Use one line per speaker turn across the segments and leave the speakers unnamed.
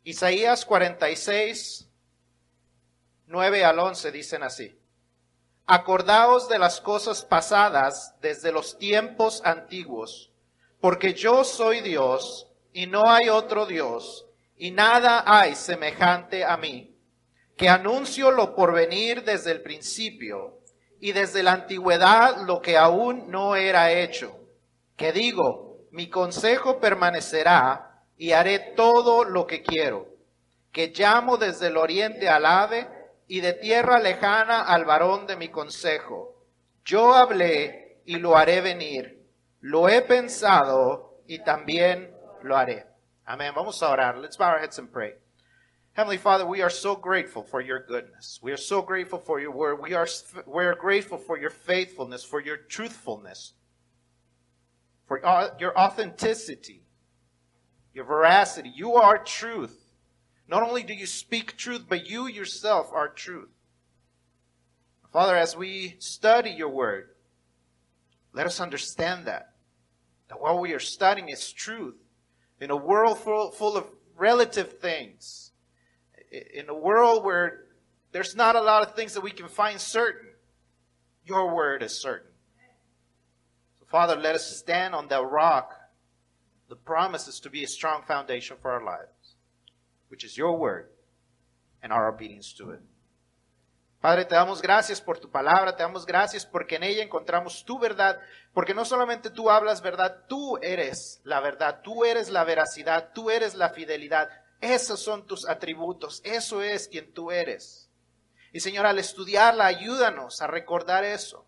Isaías 46, 9 al 11 dicen así. Acordaos de las cosas pasadas desde los tiempos antiguos, porque yo soy Dios y no hay otro Dios, y nada hay semejante a mí, que anuncio lo porvenir desde el principio, y desde la antigüedad lo que aún no era hecho, que digo, mi consejo permanecerá, y haré todo lo que quiero, que llamo desde el oriente al ave, y de tierra lejana al varón de mi consejo. Yo hablé y lo haré venir, lo he pensado y también lo haré. Amén. Vamos a orar. Let's bow our heads and pray. Heavenly Father, we are so grateful for your goodness. We are so grateful for your word. We are grateful for your faithfulness, for your truthfulness, for your authenticity, your veracity. You are truth. Not only do you speak truth, but you yourself are truth. Father, as we study your word, let us understand that what we are studying is truth. In a world full of relative things, in a world where there's not a lot of things that we can find certain, your word is certain. So Father, let us stand on that rock. The promise is to be a strong foundation for our lives, which is your word and our obedience to it. Padre, te damos gracias por tu palabra, te damos gracias porque en ella encontramos tu verdad, porque no solamente tú hablas verdad, tú eres la verdad, tú eres la veracidad, tú eres la fidelidad. Esos son tus atributos, eso es quien tú eres. Y Señor, al estudiarla, ayúdanos a recordar eso,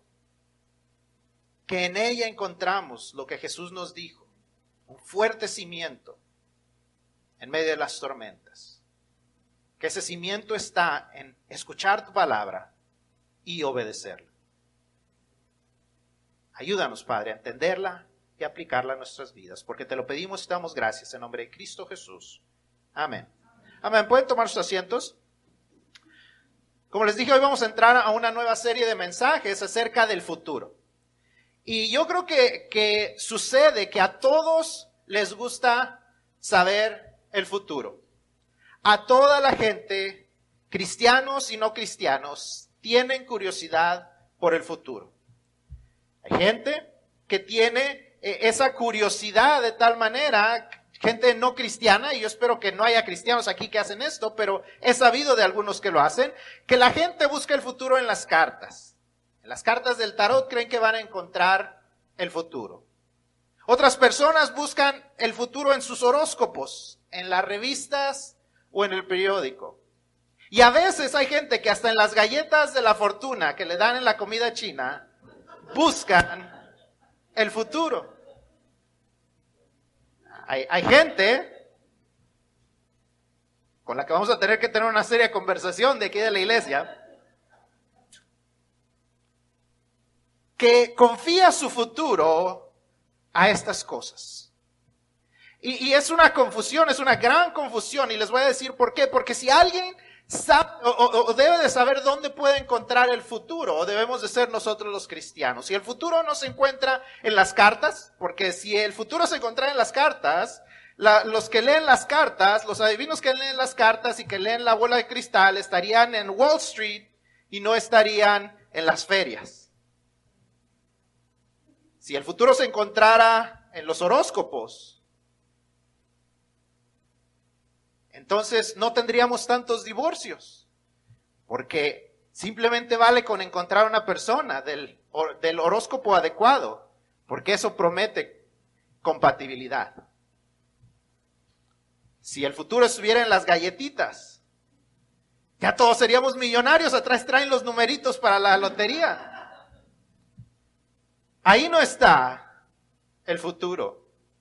que en ella encontramos lo que Jesús nos dijo, un fuerte cimiento en medio de las tormentas. Que ese cimiento está en escuchar tu palabra y obedecerla. Ayúdanos, Padre, a entenderla y aplicarla a nuestras vidas, porque te lo pedimos y te damos gracias en nombre de Cristo Jesús. Amén. Amén. ¿Pueden tomar sus asientos? Como les dije, hoy vamos a entrar a una nueva serie de mensajes acerca del futuro. Y yo creo que sucede que a todos les gusta saber el futuro. A toda la gente, cristianos y no cristianos, tienen curiosidad por el futuro. Hay gente que tiene esa curiosidad de tal manera, gente no cristiana, y yo espero que no haya cristianos aquí que hacen esto, pero he sabido de algunos que lo hacen, que la gente busca el futuro en las cartas. En las cartas del tarot creen que van a encontrar el futuro. Otras personas buscan el futuro en sus horóscopos, en las revistas o en el periódico. Y a veces hay gente que hasta en las galletas de la fortuna que le dan en la comida china, buscan el futuro. Hay gente con la que vamos a tener que tener una seria conversación de aquí de la iglesia, que confía su futuro a estas cosas. Y es una confusión, es una gran confusión, y les voy a decir por qué. Porque si alguien sabe o debe de saber dónde puede encontrar el futuro, o debemos de ser nosotros los cristianos. Si el futuro no se encuentra en las cartas, porque si el futuro se encuentra en las cartas, los que leen las cartas, los adivinos que leen las cartas y que leen la bola de cristal, estarían en Wall Street y no estarían en las ferias. Si el futuro se encontrara en los horóscopos, entonces no tendríamos tantos divorcios, porque simplemente vale con encontrar una persona del horóscopo adecuado, porque eso promete compatibilidad. Si el futuro estuviera en las galletitas, ya todos seríamos millonarios, atrás traen los numeritos para la lotería. Ahí no está el futuro.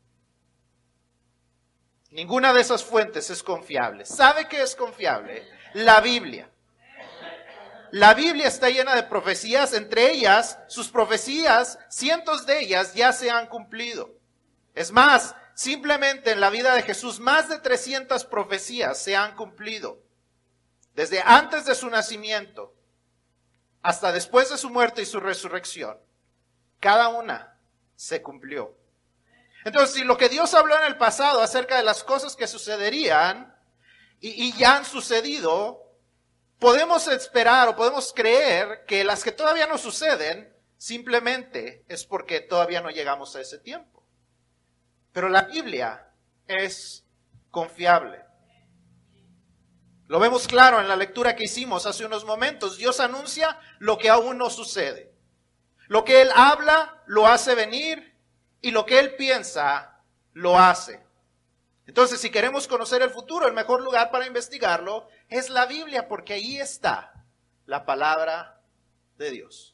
Ninguna de esas fuentes es confiable. ¿Sabe qué es confiable? La Biblia. La Biblia está llena de profecías, entre ellas, sus profecías, cientos de ellas ya se han cumplido. Es más, simplemente en la vida de Jesús, más de 300 profecías se han cumplido. Desde antes de su nacimiento hasta después de su muerte y su resurrección. Cada una se cumplió. Entonces, si lo que Dios habló en el pasado acerca de las cosas que sucederían, y ya han sucedido, podemos esperar o podemos creer que las que todavía no suceden simplemente es porque todavía no llegamos a ese tiempo. Pero la Biblia es confiable. Lo vemos claro en la lectura que hicimos hace unos momentos. Dios anuncia lo que aún no sucede. Lo que Él habla, lo hace venir, y lo que Él piensa, lo hace. Entonces, si queremos conocer el futuro, el mejor lugar para investigarlo es la Biblia, porque ahí está la palabra de Dios.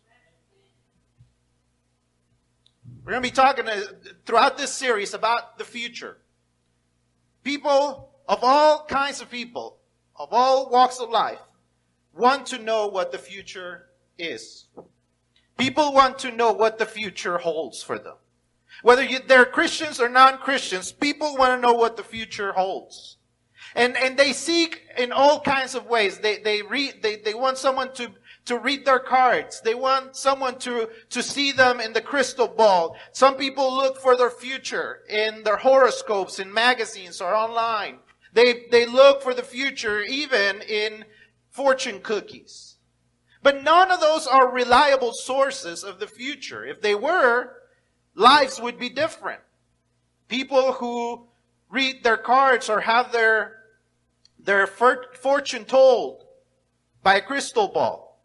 We're going to be talking throughout this series about the future. People of all kinds of people, of all walks of life, want to know what the future is. People want to know what the future holds for them. Whether they're Christians or non-Christians, people want to know what the future holds. And they seek in all kinds of ways. They want someone to read their cards. They want someone to see them in the crystal ball. Some people look for their future in their horoscopes, in magazines or online. They look for the future even in fortune cookies. But none of those are reliable sources of the future. If they were, lives would be different. People who read their cards or have their fortune told by a crystal ball.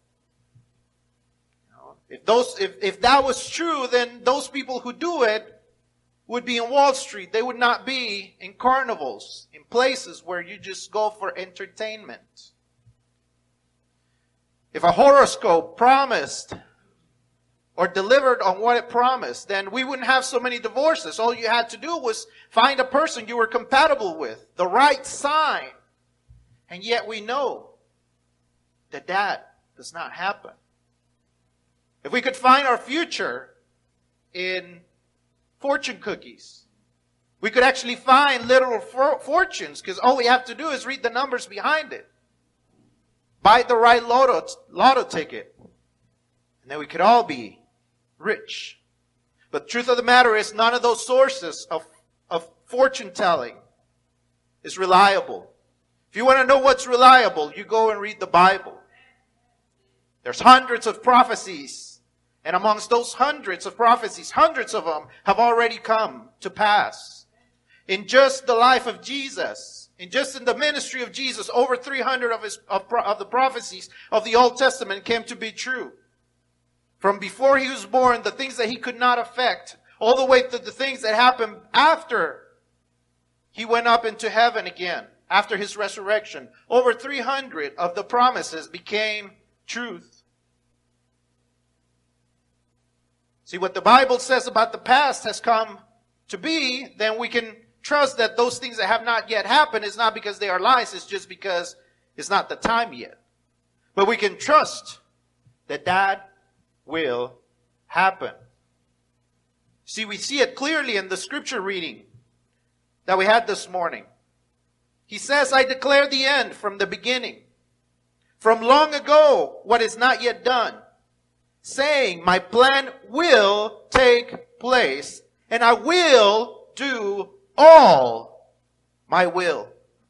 If that was true, then those people who do it would be in Wall Street. They would not be in carnivals, in places where you just go for entertainment. If a horoscope promised or delivered on what it promised, then we wouldn't have so many divorces. All you had to do was find a person you were compatible with, the right sign. And yet we know that that does not happen. If we could find our future in fortune cookies, we could actually find literal fortunes, because all we have to do is read the numbers behind it. Buy the right lotto ticket, and then we could all be rich. But the truth of the matter is, none of those sources of fortune telling is reliable. If you want to know what's reliable, you go and read the Bible. There's hundreds of prophecies, and amongst those hundreds of prophecies, hundreds of them have already come to pass. In just the life of Jesus, in the ministry of Jesus, over 300 of the prophecies of the Old Testament came to be true. From before he was born, the things that he could not affect, all the way to the things that happened after he went up into heaven again, after his resurrection. Over 300 of the promises became truth. See, what the Bible says about the past has come to be, then we can trust that those things that have not yet happened is not because they are lies, it's just because it's not the time yet. But we can trust that that will happen. See, we see it clearly in the scripture reading that we had this morning. He says, I declare the end from the beginning, from long ago, what is not yet done, saying, my plan will take place, and I will do all my will.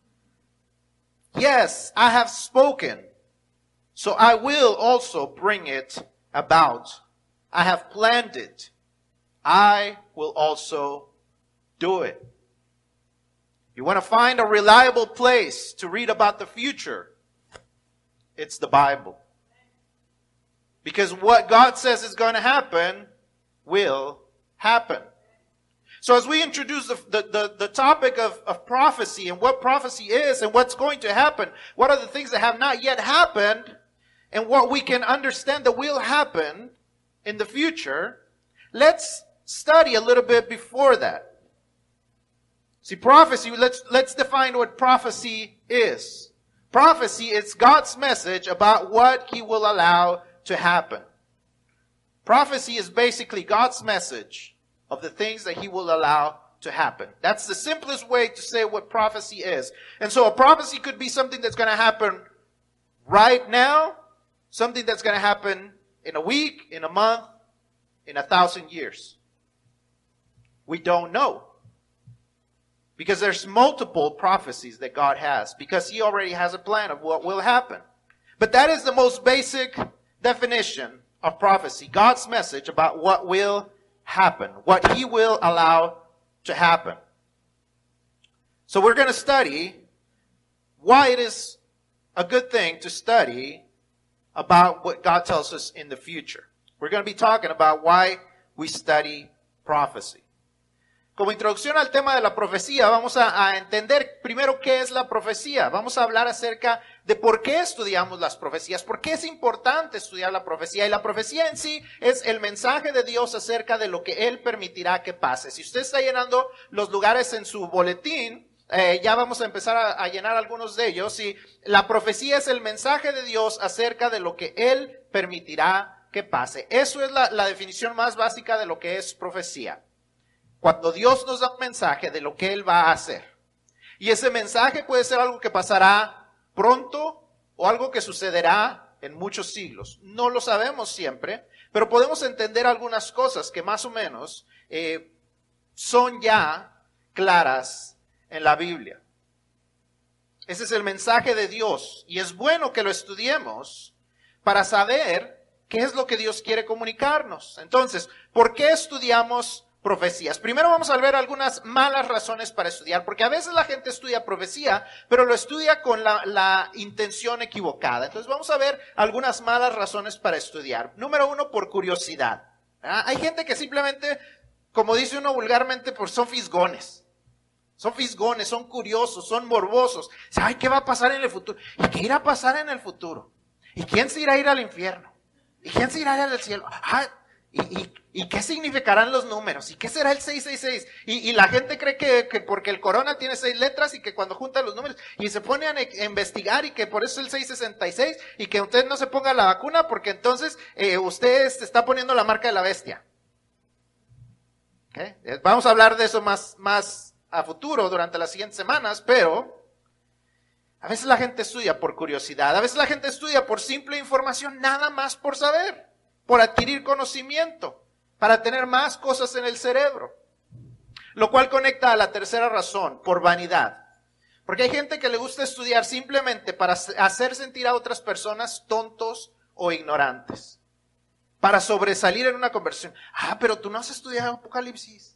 Yes, I have spoken, so I will also bring it about. I have planned it. I will also do it. You want to find a reliable place to read about the future? It's the Bible. Because what God says is going to happen will happen. So as we introduce the topic of prophecy and what prophecy is and what's going to happen, what are the things that have not yet happened and what we can understand that will happen in the future, let's study a little bit before that. See, prophecy, let's define what prophecy is. Prophecy is God's message about what He will allow to happen. Prophecy is basically God's message of the things that He will allow to happen. That's the simplest way to say what prophecy is. And so a prophecy could be something that's going to happen right now, something that's going to happen in a week, in a month, in 1,000 years. We don't know. Because there's multiple prophecies that God has, because He already has a plan of what will happen. But that is the most basic definition of prophecy, God's message about what will happen, what He will allow to happen. So we're going to study why it is a good thing to study about what God tells us in the future. We're going to be talking about why we study prophecy. Como introducción al tema de la profecía, vamos a entender primero qué es la profecía. Vamos a hablar acerca de por qué estudiamos las profecías, por qué es importante estudiar la profecía. Y la profecía en sí es el mensaje de Dios acerca de lo que Él permitirá que pase. Si usted está llenando los lugares en su boletín, ya vamos a empezar a llenar algunos de ellos. Y la profecía es el mensaje de Dios acerca de lo que Él permitirá que pase. Eso es la definición más básica de lo que es profecía. Cuando Dios nos da un mensaje de lo que Él va a hacer. Y ese mensaje puede ser algo que pasará pronto o algo que sucederá en muchos siglos. No lo sabemos siempre, pero podemos entender algunas cosas que más o menos son ya claras en la Biblia. Ese es el mensaje de Dios y es bueno que lo estudiemos para saber qué es lo que Dios quiere comunicarnos. Entonces, ¿por qué estudiamos profecías? Primero vamos a ver algunas malas razones para estudiar, porque a veces la gente estudia profecía, pero lo estudia con la intención equivocada. Entonces vamos a ver algunas malas razones para estudiar. Número uno, por curiosidad. Hay gente que simplemente, como dice uno vulgarmente, pues son fisgones. Son fisgones, son curiosos, son morbosos. Ay, ¿qué va a pasar en el futuro? ¿Y qué irá a pasar en el futuro? ¿Y quién se irá a ir al infierno? ¿Y quién se irá a ir al cielo? ¿Y qué significarán los números? ¿Y qué será el 666? Y la gente cree que porque el corona tiene 6 letras y que cuando juntan los números y se pone a investigar y que por eso es el 666 y que usted no se ponga la vacuna porque entonces usted se está poniendo la marca de la bestia. ¿Okay? Vamos a hablar de eso más a futuro durante las siguientes semanas, pero a veces la gente estudia por curiosidad, a veces la gente estudia por simple información, nada más por saber, por adquirir conocimiento, para tener más cosas en el cerebro. Lo cual conecta a la tercera razón, por vanidad. Porque hay gente que le gusta estudiar simplemente para hacer sentir a otras personas tontos o ignorantes. Para sobresalir en una conversación. Pero tú no has estudiado Apocalipsis.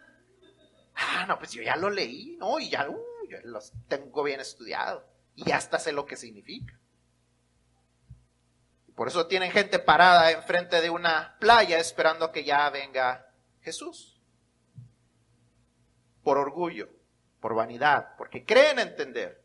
No, pues yo ya lo leí, ¿no? Y ya los tengo bien estudiado. Y hasta sé lo que significa. Por eso tienen gente parada enfrente de una playa esperando que ya venga Jesús. Por orgullo, por vanidad, porque creen entender.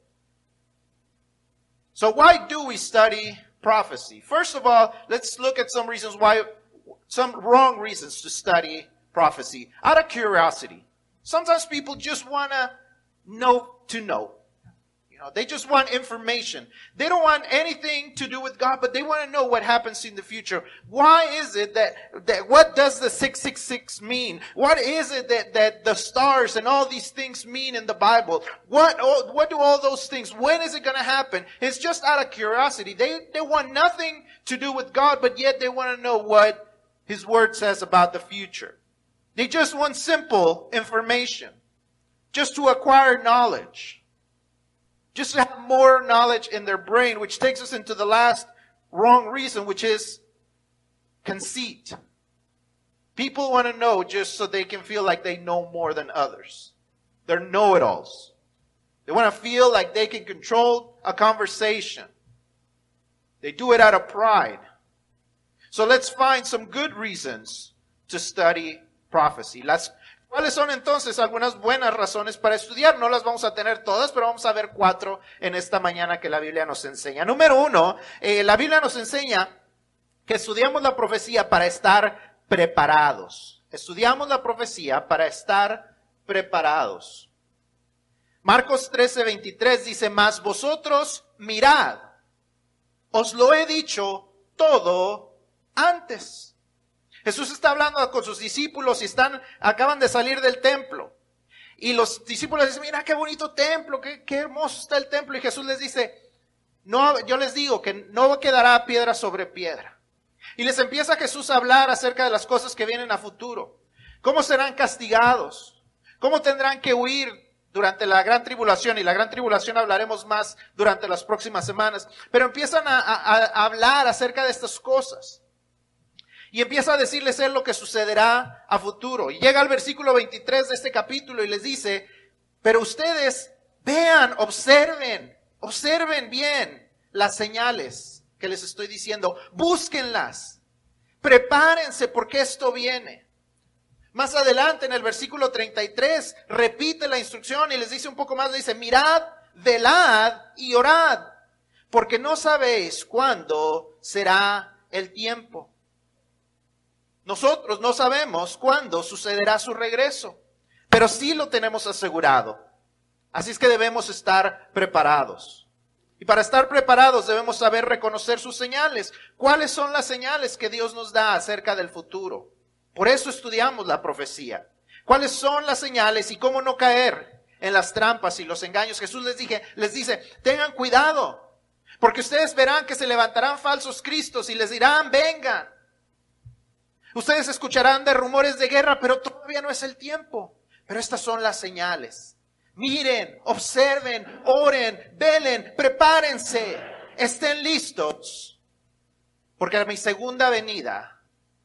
So why do we study prophecy? First of all, let's look at some wrong reasons to study prophecy. Out of curiosity. Sometimes people just want to know. They just want information. They don't want anything to do with God, but they want to know what happens in the future. Why is it that what does the 666 mean? What is it that the stars and all these things mean in the Bible? What do all those things, when is it going to happen? It's just out of curiosity. They want nothing to do with God, but yet they want to know what His Word says about the future. They just want simple information, just to acquire knowledge. Just to have more knowledge in their brain, which takes us into the last wrong reason, which is conceit. People want to know just so they can feel like they know more than others. They're know-it-alls. They want to feel like they can control a conversation. They do it out of pride. So let's find some good reasons to study prophecy. ¿Cuáles son entonces algunas buenas razones para estudiar? No las vamos a tener todas, pero vamos a ver 4 en esta mañana que la Biblia nos enseña. Número 1, la Biblia nos enseña que estudiamos la profecía para estar preparados. Estudiamos la profecía para estar preparados. Marcos 13:23 dice, mas vosotros mirad, os lo he dicho todo antes. Jesús está hablando con sus discípulos y acaban de salir del templo. Y los discípulos dicen, mira qué bonito templo, qué hermoso está el templo. Y Jesús les dice, no, yo les digo que no quedará piedra sobre piedra. Y les empieza Jesús a hablar acerca de las cosas que vienen a futuro. Cómo serán castigados, cómo tendrán que huir durante la gran tribulación, y la gran tribulación hablaremos más durante las próximas semanas, pero empiezan a hablar acerca de estas cosas. Y empieza a decirles él lo que sucederá a futuro. Y llega al versículo 23 de este capítulo y les dice, pero ustedes vean, observen bien las señales que les estoy diciendo, búsquenlas, prepárense porque esto viene. Más adelante en el versículo 33 repite la instrucción y les dice un poco más, le dice, mirad, velad y orad, porque no sabéis cuándo será el tiempo. Nosotros no sabemos cuándo sucederá su regreso, pero sí lo tenemos asegurado. Así es que debemos estar preparados. Y para estar preparados debemos saber reconocer sus señales. ¿Cuáles son las señales que Dios nos da acerca del futuro? Por eso estudiamos la profecía. ¿Cuáles son las señales y cómo no caer en las trampas y los engaños? Jesús les dice, tengan cuidado, porque ustedes verán que se levantarán falsos cristos y les dirán, vengan. Ustedes escucharán de rumores de guerra, pero todavía no es el tiempo. Pero estas son las señales. Miren, observen, oren, velen, prepárense, estén listos, porque mi segunda venida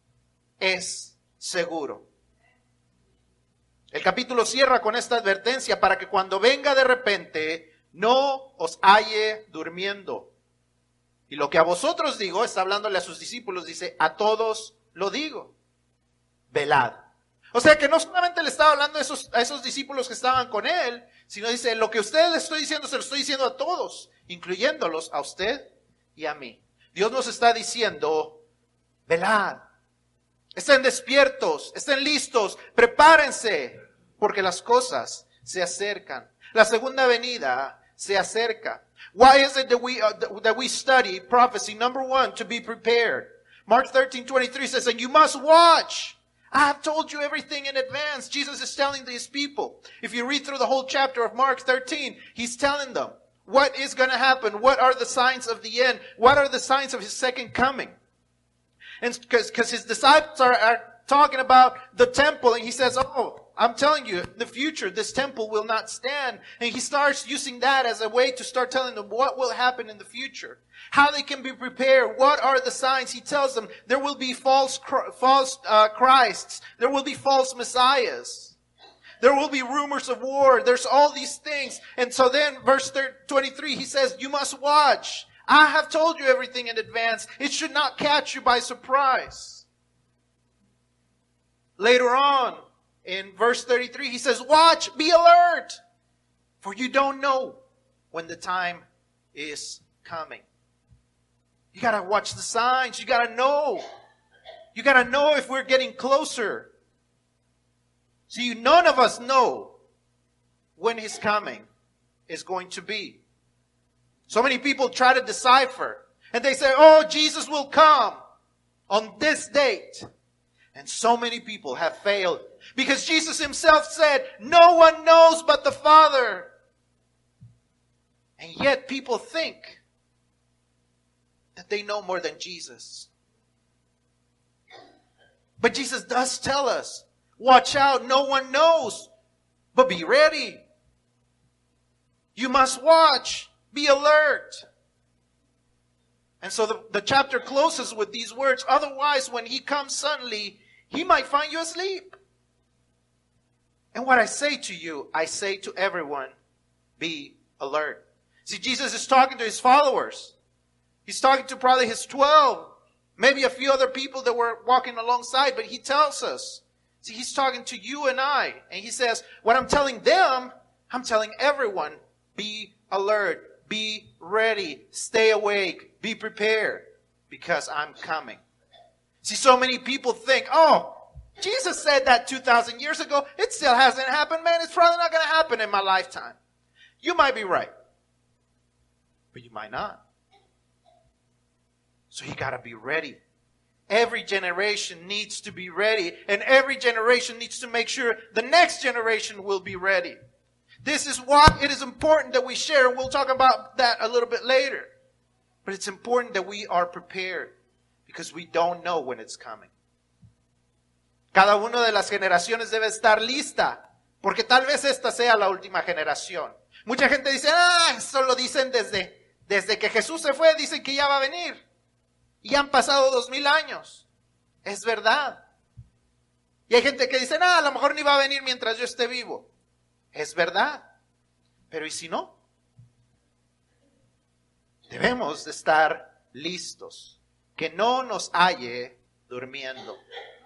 es seguro. El capítulo cierra con esta advertencia para que cuando venga de repente no os halle durmiendo. Y lo que a vosotros digo, está hablándole a sus discípulos, dice, a todos lo digo, velad. O sea que no solamente le estaba hablando a esos discípulos que estaban con él, sino dice, lo que a ustedes les estoy diciendo, se lo estoy diciendo a todos, incluyéndolos a usted y a mí. Dios nos está diciendo, velad. Estén despiertos, estén listos, prepárense, porque las cosas se acercan. La segunda venida se acerca. Why is it that we study prophecy? Number one, to be prepared. Mark 13:23 says, and you must watch. I have told you everything in advance. Jesus is telling these people. If you read through the whole chapter of Mark 13, he's telling them what is going to happen. What are the signs of the end? What are the signs of his second coming? And because his disciples are talking about the temple, and he says, oh, I'm telling you, in the future, this temple will not stand. And he starts using that as a way to start telling them what will happen in the future. How they can be prepared. What are the signs? He tells them there will be false Christs. There will be false messiahs. There will be rumors of war. There's all these things. And so then, verse 23, he says, you must watch. I have told you everything in advance. It should not catch you by surprise. Later on, in verse 33, he says, watch, be alert, for you don't know when the time is coming. You got to watch the signs. You got to know. You got to know if we're getting closer. See, none of us know when his coming is going to be. So many people try to decipher. And they say, oh, Jesus will come on this date. And so many people have failed. Because Jesus himself said, no one knows but the Father. And yet people think that they know more than Jesus. But Jesus does tell us, watch out, no one knows, but be ready. You must watch, be alert. And so the chapter closes with these words, otherwise when he comes suddenly, he might find you asleep. And what I say to you, I say to everyone, be alert. See, Jesus is talking to his followers. He's talking to probably his 12, maybe a few other people that were walking alongside, but he tells us. See, he's talking to you and I. And he says, what I'm telling them, I'm telling everyone, be alert, be ready, stay awake, be prepared, because I'm coming. See, so many people think, oh, Jesus said that 2,000 years ago. It still hasn't happened, man. It's probably not going to happen in my lifetime. You might be right, but you might not. So you got to be ready. Every generation needs to be ready, and every generation needs to make sure the next generation will be ready. This is why it is important that we share. We'll talk about that a little bit later. But it's important that we are prepared because we don't know when it's coming. Cada una de las generaciones debe estar lista Porque tal vez esta sea la última generación. Mucha gente dice, eso lo dicen desde que Jesús se fue, dicen que ya va a venir. Y han pasado 2000 años. Es verdad. Y hay gente que dice, a lo mejor ni va a venir mientras yo esté vivo. Es verdad. Pero ¿y si no? Debemos de estar listos. Que no nos halle durmiendo.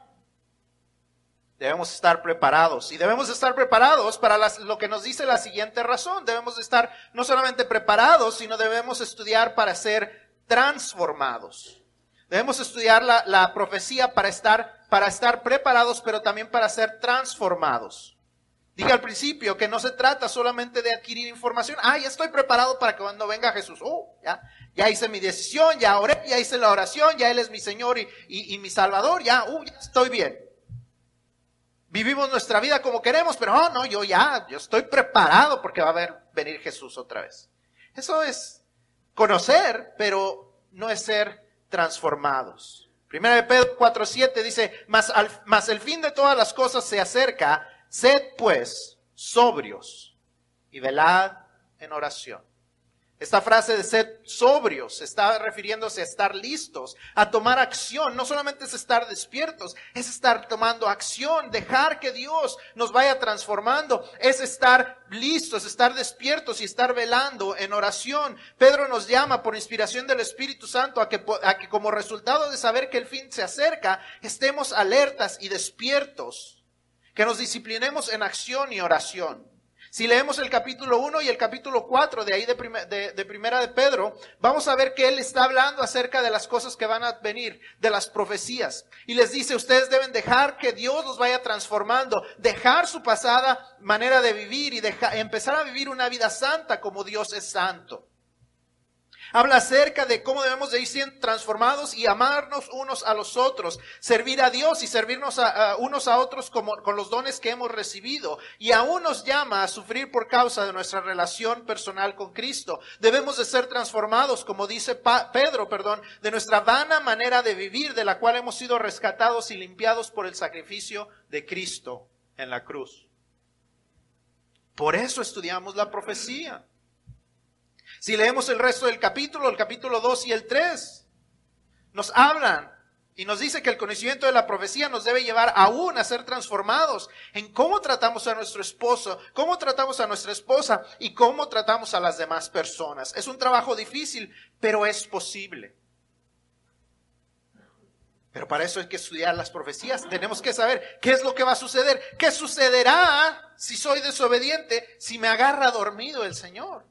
Debemos estar preparados. Y debemos estar preparados para lo que nos dice la siguiente razón. Debemos estar no solamente preparados, sino debemos estudiar para ser transformados. Debemos estudiar la profecía para estar preparados, pero también para ser transformados. Dije al principio que no se trata solamente de adquirir información. Ya estoy preparado para que cuando venga Jesús. Ya hice mi decisión, ya oré, ya hice la oración, ya Él es mi Señor y mi Salvador, ya estoy bien. Vivimos nuestra vida como queremos, pero yo estoy preparado porque va a venir Jesús otra vez. Eso es conocer, pero no es ser transformados. Primera de Pedro 4:7 dice, mas el fin de todas las cosas se acerca, sed pues sobrios y velad en oración. Esta frase de ser sobrios está refiriéndose a estar listos, a tomar acción. No solamente es estar despiertos, es estar tomando acción, dejar que Dios nos vaya transformando. Es estar listos, estar despiertos y estar velando en oración. Pedro nos llama por inspiración del Espíritu Santo a que como resultado de saber que el fin se acerca, estemos alertas y despiertos. Que nos disciplinemos en acción y oración. Si leemos el capítulo 1 y el capítulo 4 de ahí de Primera de Pedro, vamos a ver que él está hablando acerca de las cosas que van a venir, de las profecías. Y les dice, ustedes deben dejar que Dios los vaya transformando, dejar su pasada manera de vivir y empezar a vivir una vida santa como Dios es santo. Habla acerca de cómo debemos de ir siendo transformados y amarnos unos a los otros, servir a Dios y servirnos unos a otros con los dones que hemos recibido. Y aún nos llama a sufrir por causa de nuestra relación personal con Cristo. Debemos de ser transformados, como dice Pedro, de nuestra vana manera de vivir, de la cual hemos sido rescatados y limpiados por el sacrificio de Cristo en la cruz. Por eso estudiamos la profecía. Si leemos el resto del capítulo, el capítulo 2 y el 3, nos hablan y nos dice que el conocimiento de la profecía nos debe llevar aún a ser transformados en cómo tratamos a nuestro esposo, cómo tratamos a nuestra esposa y cómo tratamos a las demás personas. Es un trabajo difícil, pero es posible. Pero para eso hay que estudiar las profecías. Tenemos que saber qué es lo que va a suceder. ¿Qué sucederá si soy desobediente, si me agarra dormido el Señor?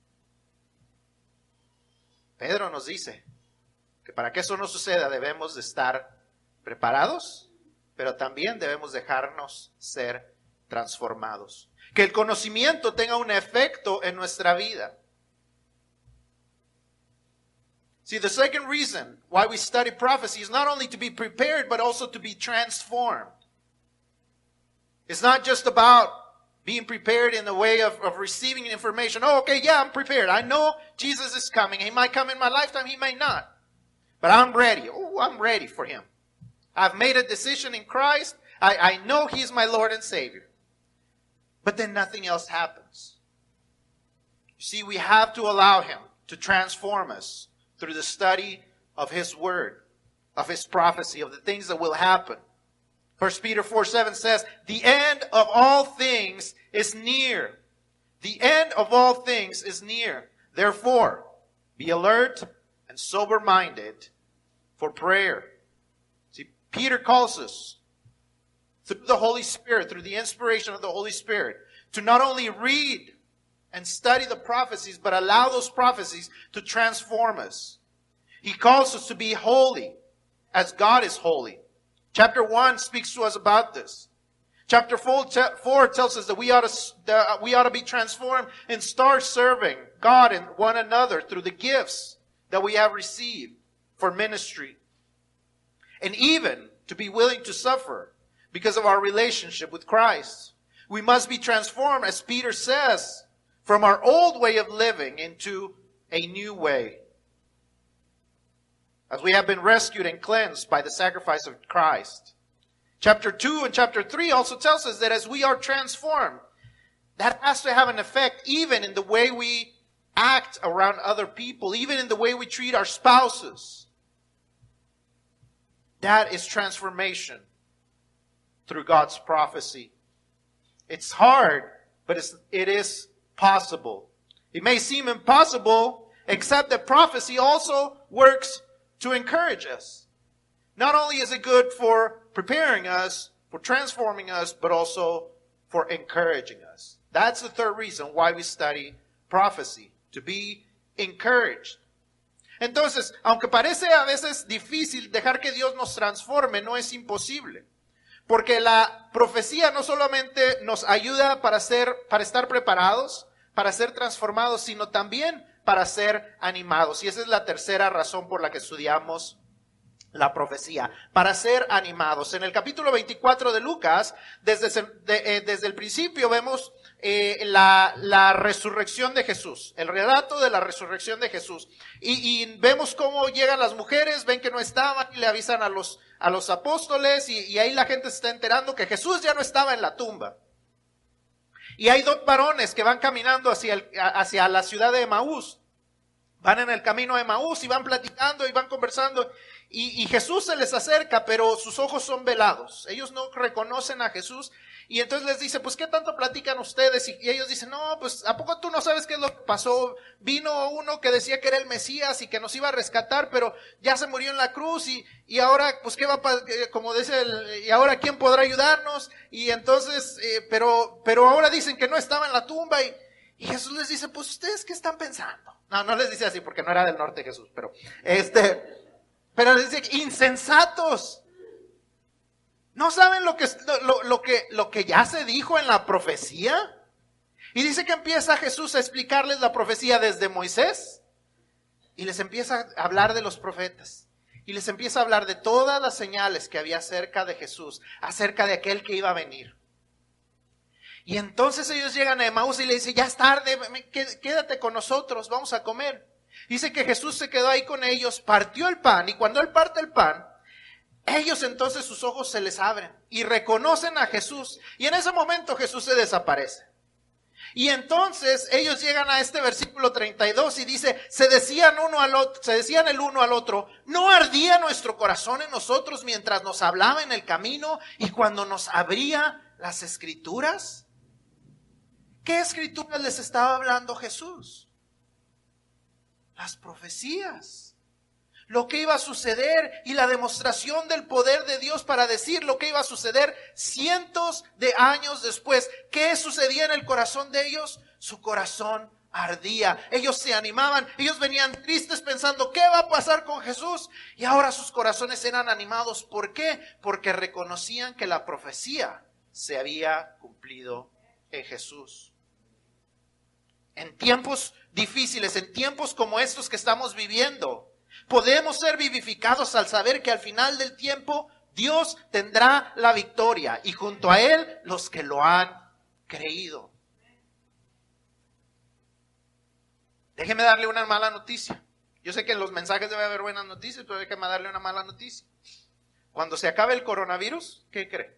Pedro nos dice que para que eso no suceda debemos de estar preparados, pero también debemos dejarnos ser transformados. Que el conocimiento tenga un efecto en nuestra vida. See, the second reason why we study prophecy is not only to be prepared, but also to be transformed. It's not just about being prepared in the way of receiving information. I'm prepared. I know Jesus is coming. He might come in my lifetime. He may not. But I'm ready. I'm ready for Him. I've made a decision in Christ. I know He is my Lord and Savior. But then nothing else happens. You see, we have to allow Him to transform us through the study of His Word, of His prophecy, of the things that will happen. 1 Peter 4:7 says, the end of all things is near. The end of all things is near. Therefore, be alert and sober-minded for prayer. See, Peter calls us through the Holy Spirit, through the inspiration of the Holy Spirit, to not only read and study the prophecies, but allow those prophecies to transform us. He calls us to be holy as God is holy. Chapter 1 speaks to us about this. Chapter 4 tells us that we ought to be transformed and start serving God and one another through the gifts that we have received for ministry. And even to be willing to suffer because of our relationship with Christ. We must be transformed, as Peter says, from our old way of living into a new way. As we have been rescued and cleansed by the sacrifice of Christ. Chapter 2 and chapter 3 also tells us that as we are transformed, that has to have an effect even in the way we act around other people, even in the way we treat our spouses. That is transformation through God's prophecy. It's hard, but it is possible. It may seem impossible, except that prophecy also works to encourage us. Not only is it good for preparing us, for transforming us, but also for encouraging us. That's the third reason why we study prophecy, to be encouraged. Entonces, aunque parece a veces difícil dejar que Dios nos transforme, no es imposible. Porque la profecía no solamente nos ayuda para estar preparados, para ser transformados, sino también para ser animados. Y esa es la tercera razón por la que estudiamos la profecía, para ser animados. En el capítulo 24 de Lucas, desde el principio vemos la resurrección de Jesús, el relato de la resurrección de Jesús. Y vemos cómo llegan las mujeres, ven que no estaban y le avisan a los apóstoles y ahí la gente se está enterando que Jesús ya no estaba en la tumba. Y hay dos varones que van caminando hacia la ciudad de Emaús. Van en el camino de Emaús y van platicando y van conversando. Y Jesús se les acerca, pero sus ojos son velados. Ellos no reconocen a Jesús. Y entonces les dice, pues, ¿qué tanto platican ustedes? Y ellos dicen, no, pues, ¿a poco tú no sabes qué es lo que pasó? Vino uno que decía que era el Mesías y que nos iba a rescatar, pero ya se murió en la cruz y ahora, pues, ¿qué va a pasar? Como dice y ahora, ¿quién podrá ayudarnos? Y entonces, pero ahora dicen que no estaba en la tumba y Jesús les dice, pues, ¿ustedes qué están pensando? No les dice así porque no era del norte Jesús, pero les dice, insensatos. ¿No saben lo que ya se dijo en la profecía? Y dice que empieza Jesús a explicarles la profecía desde Moisés. Y les empieza a hablar de los profetas. Y les empieza a hablar de todas las señales que había acerca de Jesús, acerca de aquel que iba a venir. Y entonces ellos llegan a Emaús y le dicen, ya es tarde, quédate con nosotros, vamos a comer. Dice que Jesús se quedó ahí con ellos, partió el pan, y cuando Él parte el pan, ellos entonces sus ojos se les abren y reconocen a Jesús. Y en ese momento Jesús se desaparece. Y entonces ellos llegan a este versículo 32 y dice, se decían el uno al otro, ¿no ardía nuestro corazón en nosotros mientras nos hablaba en el camino y cuando nos abría las escrituras? ¿Qué escrituras les estaba hablando Jesús? Las profecías. Lo que iba a suceder y la demostración del poder de Dios para decir lo que iba a suceder cientos de años después. ¿Qué sucedía en el corazón de ellos? Su corazón ardía. Ellos se animaban, ellos venían tristes pensando, ¿qué va a pasar con Jesús? Y ahora sus corazones eran animados. ¿Por qué? Porque reconocían que la profecía se había cumplido en Jesús. En tiempos difíciles, en tiempos como estos que estamos viviendo, podemos ser vivificados al saber que al final del tiempo Dios tendrá la victoria y junto a Él los que lo han creído. Déjeme darle una mala noticia. Yo sé que en los mensajes debe haber buenas noticias, pero déjeme darle una mala noticia. Cuando se acabe el coronavirus, ¿qué cree?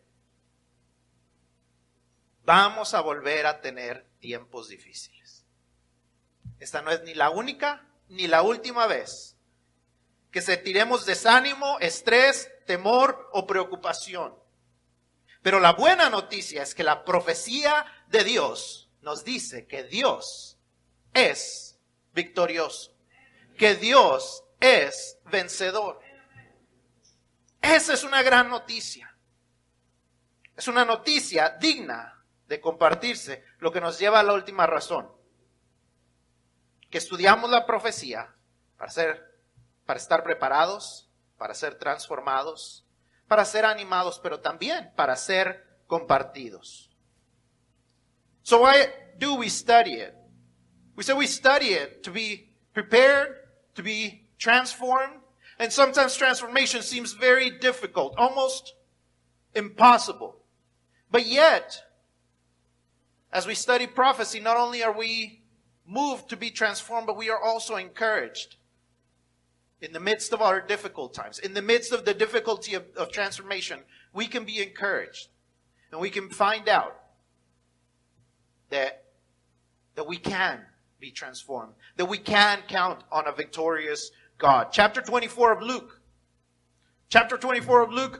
Vamos a volver a tener tiempos difíciles. Esta no es ni la única ni la última vez que sentiremos desánimo, estrés, temor o preocupación. Pero la buena noticia es que la profecía de Dios nos dice que Dios es victorioso, que Dios es vencedor. Esa es una gran noticia. Es una noticia digna de compartirse, lo que nos lleva a la última razón. Que estudiamos la profecía para estar preparados, para ser transformados, para ser animados, pero también para ser compartidos. So why do we study it? We say we study it to be prepared, to be transformed, and sometimes transformation seems very difficult, almost impossible. But yet, as we study prophecy, not only are we moved to be transformed, but we are also encouraged in the midst of our difficult times, in the midst of the difficulty of transformation. we can be encouraged. And we can find out that we can be transformed. That we can count on a victorious God. Chapter 24 of Luke. Chapter 24 of Luke.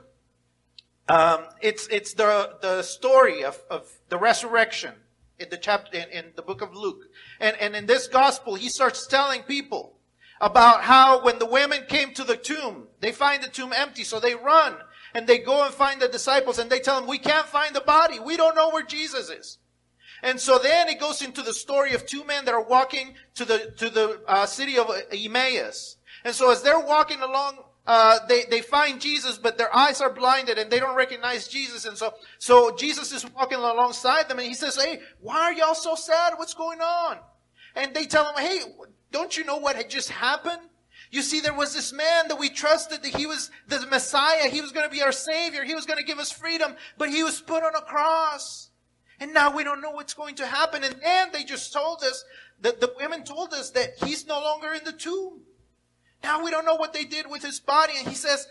It's the story of the resurrection in the chapter in the book of Luke. And in this gospel, he starts telling people about how when the women came to the tomb, they find the tomb empty, so they run and they go and find the disciples and they tell them, we can't find the body. We don't know where Jesus is. And so then it goes into the story of two men that are walking to the city of Emmaus. And so as they're walking along, they find Jesus, but their eyes are blinded and they don't recognize Jesus. And so Jesus is walking alongside them and he says, hey, why are y'all so sad? What's going on? And they tell him, hey, don't you know what had just happened? You see, there was this man that we trusted that he was the Messiah. He was going to be our Savior. He was going to give us freedom, but he was put on a cross. And now we don't know what's going to happen. And then they just told us, that the women told us that he's no longer in the tomb. Now we don't know what they did with his body. And he says,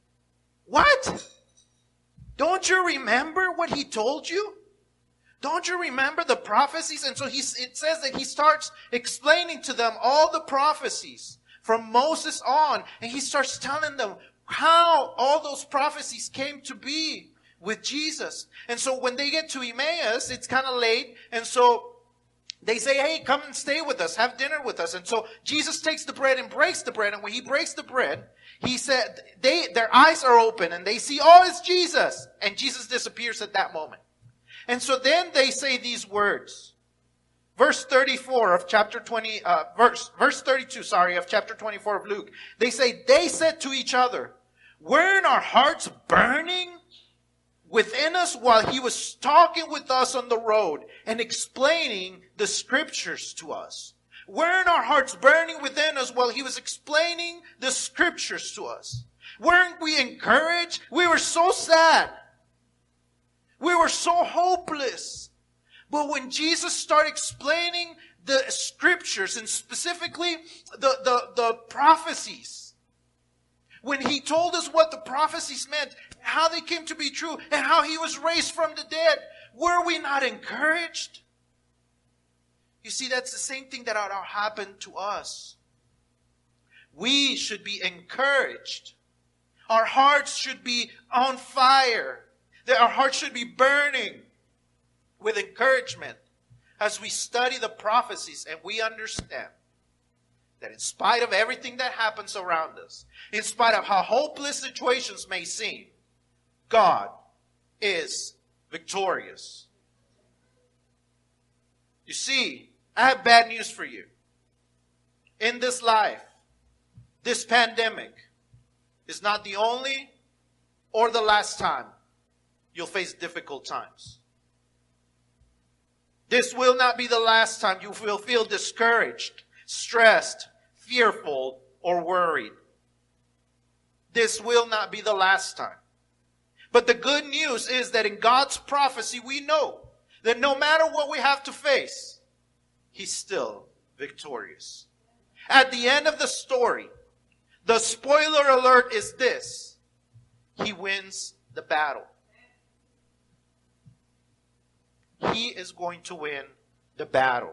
what? Don't you remember what he told you? Don't you remember the prophecies? And so it says that he starts explaining to them all the prophecies from Moses on. And he starts telling them how all those prophecies came to be with Jesus. And so when they get to Emmaus, it's kind of late. And so they say, hey, come and stay with us. Have dinner with us. And so Jesus takes the bread and breaks the bread. And when he breaks the bread, he said, their eyes are open and they see, oh, it's Jesus. And Jesus disappears at that moment. And so then they say these words. Verse 34 of chapter 20, verse 32, of chapter 24 of Luke. They said to each other, weren't our hearts burning within us while he was talking with us on the road and explaining the scriptures to us? Weren't our hearts burning within us while he was explaining the scriptures to us? Weren't we encouraged? We were so sad. We were so hopeless. But when Jesus started explaining the scriptures and specifically the prophecies, when he told us what the prophecies meant, how they came to be true, and how he was raised from the dead, were we not encouraged? You see, that's the same thing that ought to happen to us. We should be encouraged. Our hearts should be on fire. That our hearts should be burning with encouragement as we study the prophecies and we understand that in spite of everything that happens around us, in spite of how hopeless situations may seem, God is victorious. You see, I have bad news for you. In this life, this pandemic is not the only or the last time you'll face difficult times. This will not be the last time you will feel discouraged, stressed, fearful, or worried. This will not be the last time. But the good news is that in God's prophecy, we know that no matter what we have to face, He's still victorious. At the end of the story, the spoiler alert is this: He wins the battle. He is going to win the battle.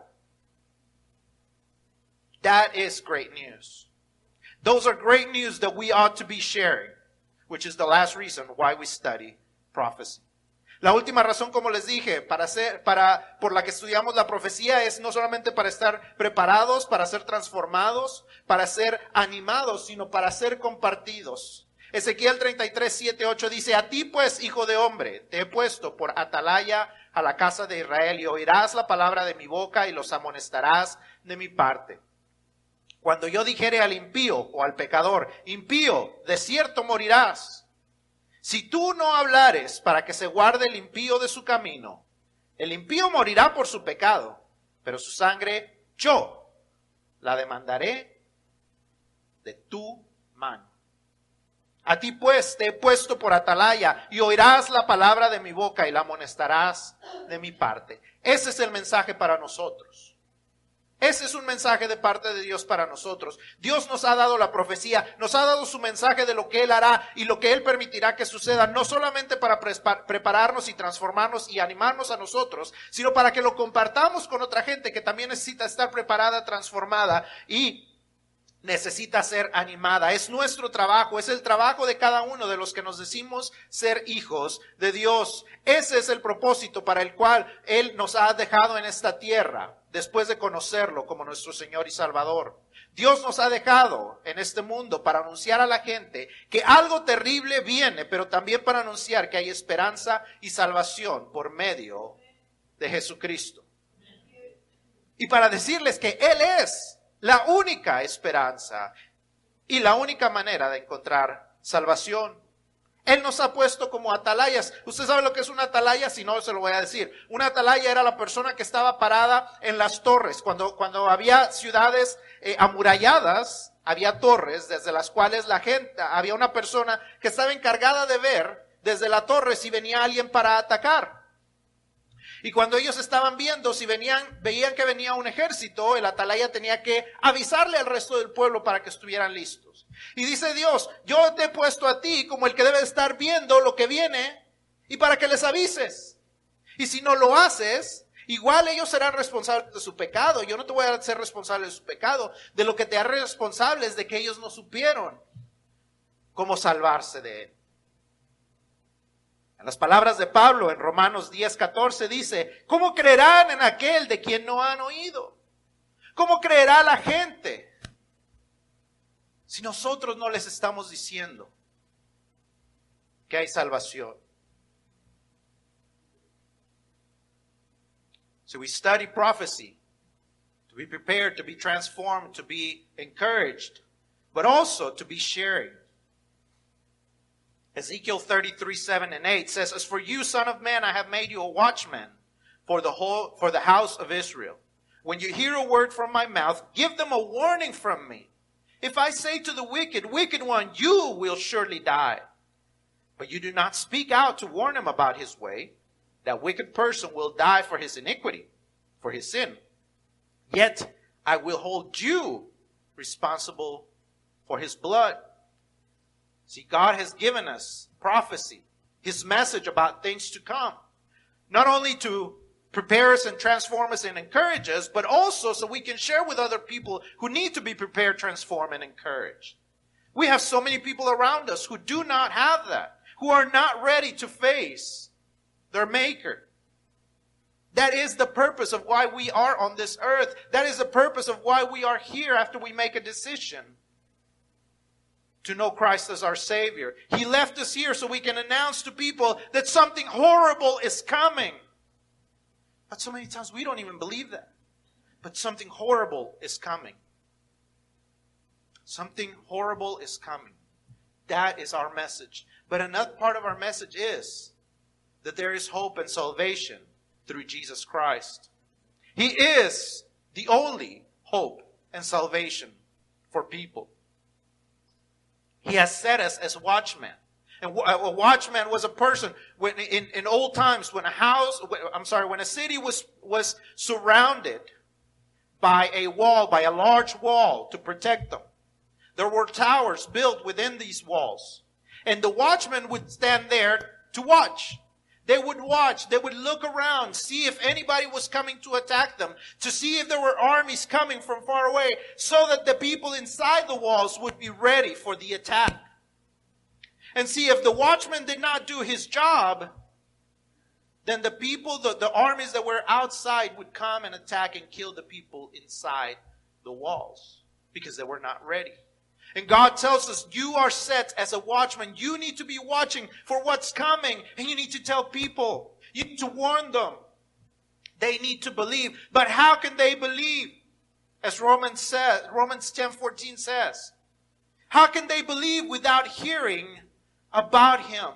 That is great news. Those are great news that we ought to be sharing, which is the last reason why we study prophecy. La última razón, como les dije, por la que estudiamos la profecía es no solamente para estar preparados, para ser transformados, para ser animados, sino para ser compartidos. Ezequiel 33, 7, 8 dice, a ti pues, hijo de hombre, te he puesto por atalaya a la casa de Israel y oirás la palabra de mi boca y los amonestarás de mi parte. Cuando yo dijere al impío o al pecador, impío, de cierto morirás. Si tú no hablares para que se guarde el impío de su camino, el impío morirá por su pecado, pero su sangre yo la demandaré de tu mano. A ti pues te he puesto por atalaya y oirás la palabra de mi boca y la amonestarás de mi parte. Ese es el mensaje para nosotros. Ese es un mensaje de parte de Dios para nosotros. Dios nos ha dado la profecía, nos ha dado su mensaje de lo que Él hará y lo que Él permitirá que suceda, no solamente para prepararnos y transformarnos y animarnos a nosotros, sino para que lo compartamos con otra gente que también necesita estar preparada, transformada y necesita ser animada. Es nuestro trabajo, es el trabajo de cada uno de los que nos decimos ser hijos de Dios. Ese es el propósito para el cual Él nos ha dejado en esta tierra, después de conocerlo como nuestro Señor y Salvador. Dios nos ha dejado en este mundo para anunciar a la gente que algo terrible viene, pero también para anunciar que hay esperanza y salvación por medio de Jesucristo. Y para decirles que Él es la única esperanza y la única manera de encontrar salvación. Él nos ha puesto como atalayas. ¿Usted sabe lo que es una atalaya? Si no, se lo voy a decir. Una atalaya era la persona que estaba parada en las torres. Cuando había ciudades amuralladas, había torres desde las cuales la gente, había una persona que estaba encargada de ver desde la torre si venía alguien para atacar. Y cuando ellos estaban viendo, si veían que venía un ejército, el atalaya tenía que avisarle al resto del pueblo para que estuvieran listos. Y dice Dios, yo te he puesto a ti como el que debe estar viendo lo que viene y para que les avises. Y si no lo haces, igual ellos serán responsables de su pecado. Yo no te voy a hacer responsable de su pecado. De lo que te haré responsable es de que ellos no supieron cómo salvarse de él. En las palabras de Pablo en Romanos 10:14 dice, ¿cómo creerán en aquel de quien no han oído? ¿Cómo creerá la gente si nosotros no les estamos diciendo que hay salvación? So we study prophecy to be prepared, to be transformed, to be encouraged, but also to be sharing. Ezekiel 33:7-8 says, as for you, son of man, I have made you a watchman for the house of Israel. When you hear a word from my mouth, give them a warning from me. If I say to the wicked one, you will surely die, but you do not speak out to warn him about his way, that wicked person will die for his iniquity, for his sin. Yet I will hold you responsible for his blood. See, God has given us prophecy, His message about things to come. Not only to prepare us and transform us and encourage us, but also so we can share with other people who need to be prepared, transformed, and encouraged. We have so many people around us who do not have that, who are not ready to face their Maker. That is the purpose of why we are on this earth. That is the purpose of why we are here after we make a decision to know Christ as our Savior. He left us here so we can announce to people that something horrible is coming. But so many times we don't even believe that. But something horrible is coming. Something horrible is coming. That is our message. But another part of our message is that there is hope and salvation through Jesus Christ. He is the only hope and salvation for people. He has set us as watchmen. And a watchman was a person when in old times when a city was surrounded by a wall, by a large wall to protect them. There were towers built within these walls. And the watchman would stand there to watch. They would watch, they would look around, see if anybody was coming to attack them, to see if there were armies coming from far away, so that the people inside the walls would be ready for the attack. And see, if the watchman did not do his job, then the people, the armies that were outside would come and attack and kill the people inside the walls, because they were not ready. And God tells us, you are set as a watchman. You need to be watching for what's coming. And you need to tell people. You need to warn them. They need to believe. But how can they believe? As Romans 10:14 says. How can they believe without hearing about Him?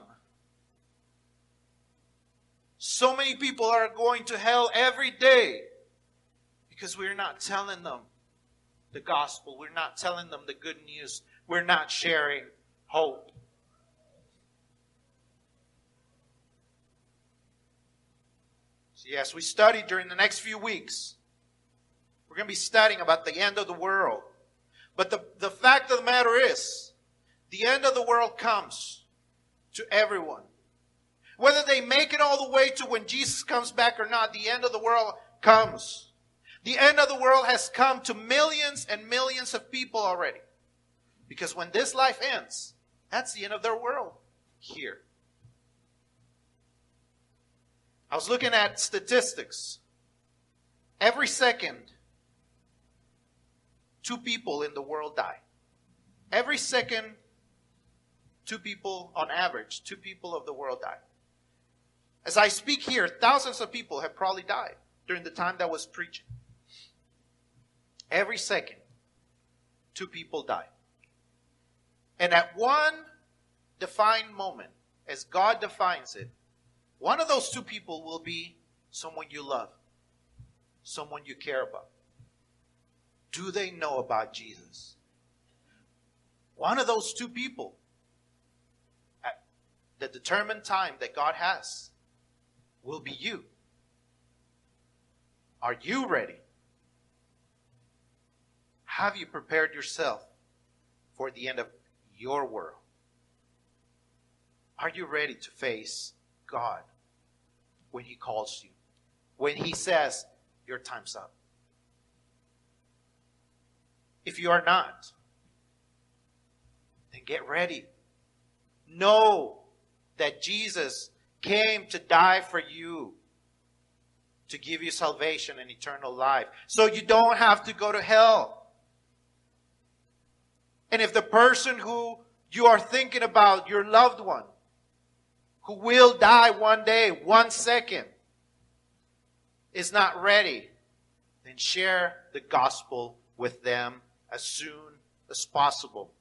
So many people are going to hell every day because we're not telling them the gospel. We're not telling them the good news. We're not sharing hope. So yes, we study during the next few weeks We're going to be studying about the end of the world. But the fact of the matter is, the end of the world comes to everyone. Whether they make it all the way to when Jesus comes back or not, the end of the world comes. The end of the world has come to millions and millions of people already. Because when this life ends, that's the end of their world here. I was looking at statistics. Every second, 2 people in the world die. Every second, 2 people, on average, 2 people of the world die. As I speak here, thousands of people have probably died during the time that I was preaching. Every second, 2 people die. And at one defined moment, as God defines it, one of those 2 people will be someone you love, someone you care about. Do they know about Jesus? One of those 2 people, at the determined time that God has, will be you. Are you ready? Have you prepared yourself for the end of your world? Are you ready to face God when He calls you? When He says, your time's up? If you are not, then get ready. Know that Jesus came to die for you, to give you salvation and eternal life, so you don't have to go to hell. And if the person who you are thinking about, your loved one, who will die one day, 1 second, is not ready, then share the gospel with them as soon as possible.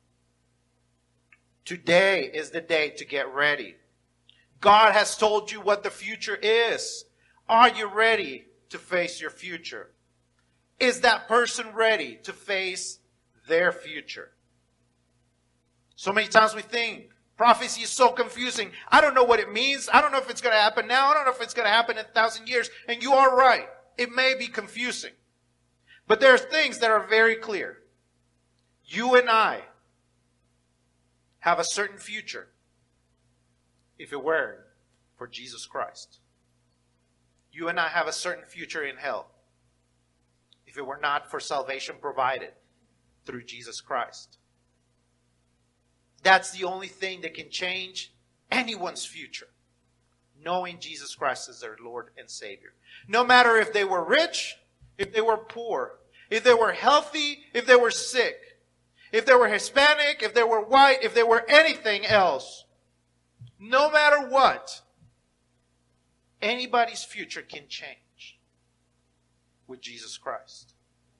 Today is the day to get ready. God has told you what the future is. Are you ready to face your future? Is that person ready to face their future? So many times we think prophecy is so confusing. I don't know what it means. I don't know if it's going to happen now. I don't know if it's going to happen in 1,000 years. And you are right. It may be confusing. But there are things that are very clear. You and I have a certain future if it weren't for Jesus Christ. You and I have a certain future in hell if it were not for salvation provided through Jesus Christ. That's the only thing that can change anyone's future. Knowing Jesus Christ as their Lord and Savior. No matter if they were rich, if they were poor, if they were healthy, if they were sick, if they were Hispanic, if they were white, if they were anything else. No matter what, anybody's future can change with Jesus Christ.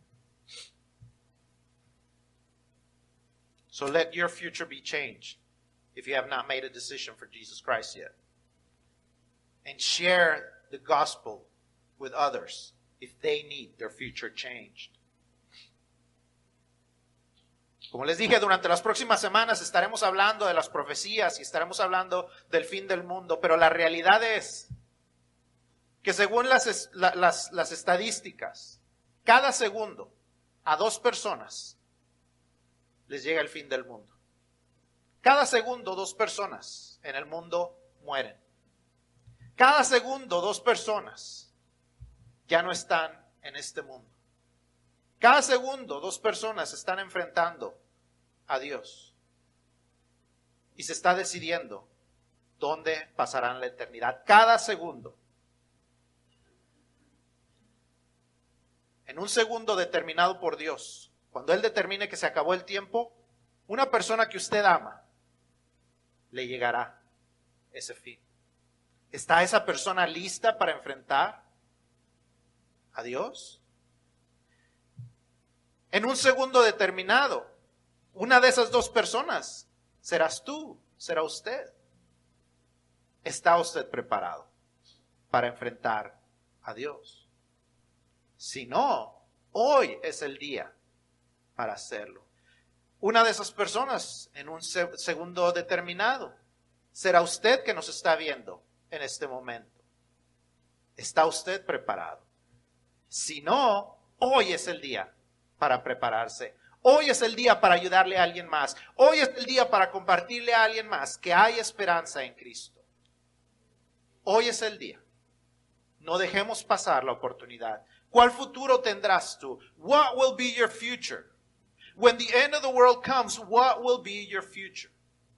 So let your future be changed if you have not made a decision for Jesus Christ yet. And share the gospel with others if they need their future changed. Como les dije, durante las próximas semanas estaremos hablando de las profecías y estaremos hablando del fin del mundo, pero la realidad es que según las estadísticas, cada segundo a 2 personas les llega el fin del mundo. Cada segundo 2 personas en el mundo mueren. Cada segundo 2 personas ya no están en este mundo. Cada segundo 2 personas están enfrentando a Dios. Y se está decidiendo dónde pasarán la eternidad. Cada segundo. En un segundo determinado por Dios, cuando Él determine que se acabó el tiempo, una persona que usted ama, le llegará ese fin. ¿Está esa persona lista para enfrentar a Dios? En un segundo determinado, una de esas 2 personas serás tú, será usted. ¿Está usted preparado para enfrentar a Dios? Si no, hoy es el día para hacerlo. Una de esas personas en un segundo determinado será usted que nos está viendo en este momento. ¿Está usted preparado? Si no, Hoy es el día para prepararse. Hoy es el día para ayudarle a alguien más. Hoy es el día para compartirle a alguien más que hay esperanza en Cristo. Hoy es el día. No dejemos pasar la oportunidad. ¿Cuál futuro tendrás tú? What will be your future? When the end of the world comes, what will be your future?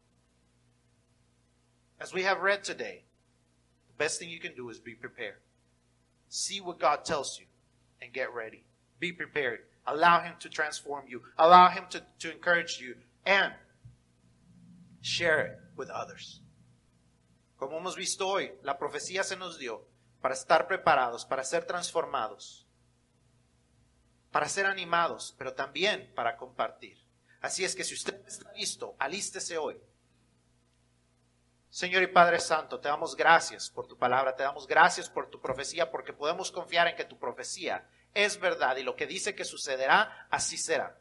As we have read today, the best thing you can do is be prepared. See what God tells you and get ready. Be prepared. Allow Him to transform you. Allow Him to encourage you and share it with others. Como hemos visto hoy, la profecía se nos dio para estar preparados, para ser transformados, para ser animados, pero también para compartir. Así es que si usted está listo, alístese hoy. Señor y Padre Santo, te damos gracias por tu palabra, te damos gracias por tu profecía, porque podemos confiar en que tu profecía es verdad y lo que dice que sucederá, así será.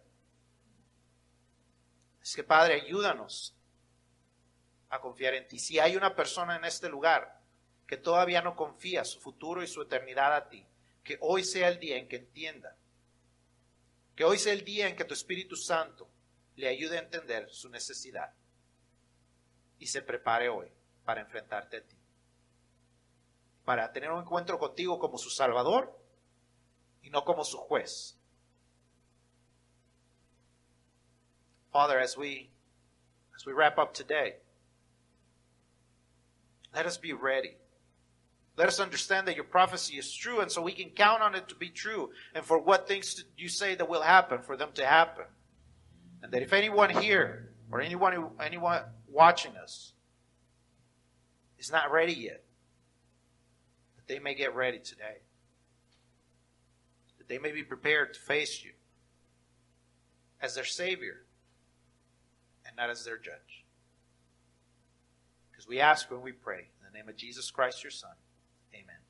Es que Padre, ayúdanos a confiar en ti. Si hay una persona en este lugar que todavía no confía su futuro y su eternidad a ti, que hoy sea el día en que entienda, que hoy sea el día en que tu Espíritu Santo le ayude a entender su necesidad y se prepare hoy para enfrentarte a ti, para tener un encuentro contigo como su Salvador y no como su juez. Father, as we wrap up today, let us be ready. Let us understand that your prophecy is true, and so we can count on it to be true, and for what things you say that will happen, for them to happen. And that if anyone here, or anyone watching us, is not ready yet, that they may get ready today. That they may be prepared to face you as their Savior and not as their judge. Because we ask when we pray, in the name of Jesus Christ, your Son. Amen.